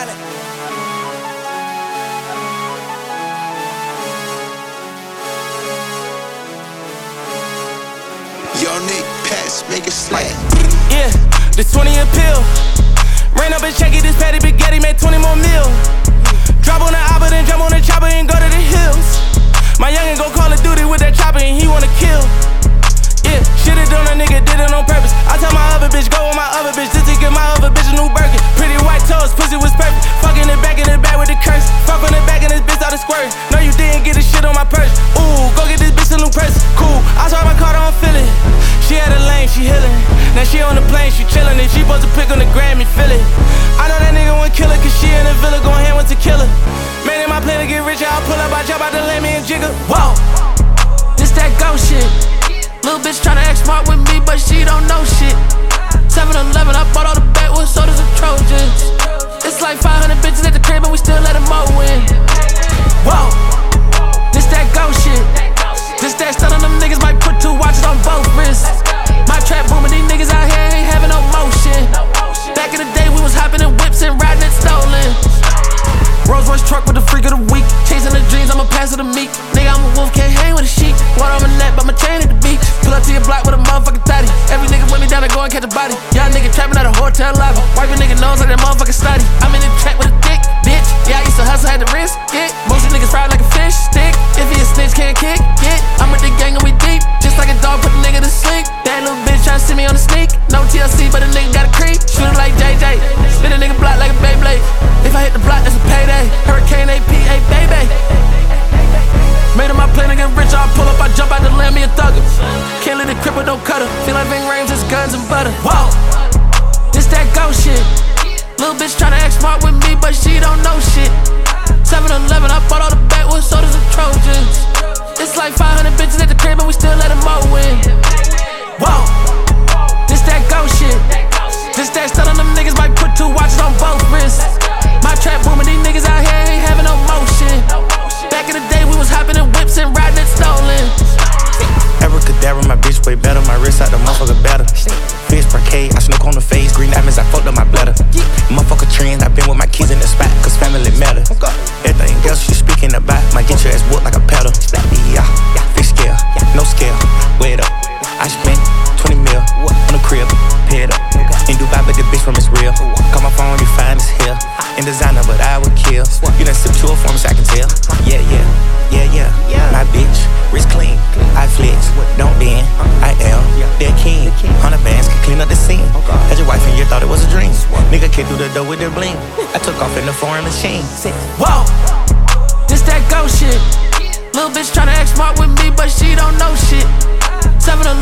Young Nick, pass, make it slap. Yeah, this 20 a pill. Ran up and check it, this patty spaghetti made 20 more mil. Drop on the oppa, then jump on the chopper and go to the hills. My youngin' go Call of Duty with that chopper and he wanna kill. Yeah, shit it on a nigga, did it on purpose. I tell my other bitch, go with my other bitch, just to give my other bitch a new Birkin. Pretty white toes, pussy was perfect. Fucking it back in the back with the curse. Fuck on the back and this bitch out of squirt. No, you didn't get this shit on my purse. Ooh, go get this bitch a new purse. Cool, I saw my car, don't feel it. She had a lane, she healin'. Now she on the plane, she chillin'. And she supposed to pick on the Grammy, feel it. I know that nigga won't kill her, cause she in the villa gon' hand with tequila. Man, in my plan to get rich, I'll pull up, I jump out the lane, me and jigger. Whoa, this that ghost shit. Little bitch tryna act smart with me, but she don't know shit. 7-Eleven, I bought all the backwoods sodas and Trojans. It's like 500 bitches at the crib and we still let them mow in. Whoa, this that ghost shit. This that stun on them niggas might put 2 watches on both wrists. My trap booming, these niggas out here ain't having no motion. Back in the day we was hopping in whips and riding it stolen. Rolls Royce truck with the freak of the week. Chasing the dreams, I'ma pass it to me. Nigga, I'm a wolf, can't hang with a sheep. Water on my neck, but my chain at the beach. Pull up to your block with a motherfucking thotty. Every nigga with me down to go and catch a body. Y'all nigga trapping at a hotel lobby. Wipe a nigga nose like that motherfucking study. I'm in the trap with a dick, bitch. Yeah, I used to hustle, had to risk it. Most of niggas fried like a fish stick. If he a snitch, can't kick it. I'm with the gang and we deep. Just like a dog, put a nigga to sleep. That little bitch tryna see me on the sneak. No TLC, but a nigga got a creep. Shoot like JJ. Spin a nigga block like a Beyblade. If I hit the block, that's a payday. Hurricane APA, baby. Made up my plan to get rich, I'll pull up, I jump out the land, me a thugger. Can't let it cripple, don't cut her. Feel like Ving Rhames, it's guns and butter. Whoa, this that ghost shit. Little bitch tryna act smart with me, but she don't know shit. 7-Eleven, I bought all the backwoods sodas and Trojans. It's like 500 bitches at the crib and we still let them mow in. Whoa, this that ghost shit. This that stun on them niggas might put 2 watches on both wrists. My trap booming, these niggas out here ain't having no motion. Back in the day, we was hopping in whips and riding it stolen. Abracadabra, my bitch way better. My wrist out the motherfucker better. Fish parquet, I snook on the face. Green diamonds, I fucked up my bladder. Motherfucker trends, I been with my kids in the spot, cause family matter. Everything else you speaking about might get your ass whooped like a pedal. Yeah, fish scale, no scale, weigh it up. I spent 20 mil on the crib, pay it up. In Dubai, but the bitch from is real. Call my phone, you find this here. In designer, but I would kill. You done sip to a form, so I can tell. Yeah. My bitch, wrist clean. I flex, don't bend. I am their king. 100 bands can clean up the scene. Had your wife and you thought it was a dream. Nigga came through the door with their bling. I took off in the foreign machine. Whoa, this that ghost shit. Little bitch tryna act smart with me, but she don't know shit. 7-Eleven.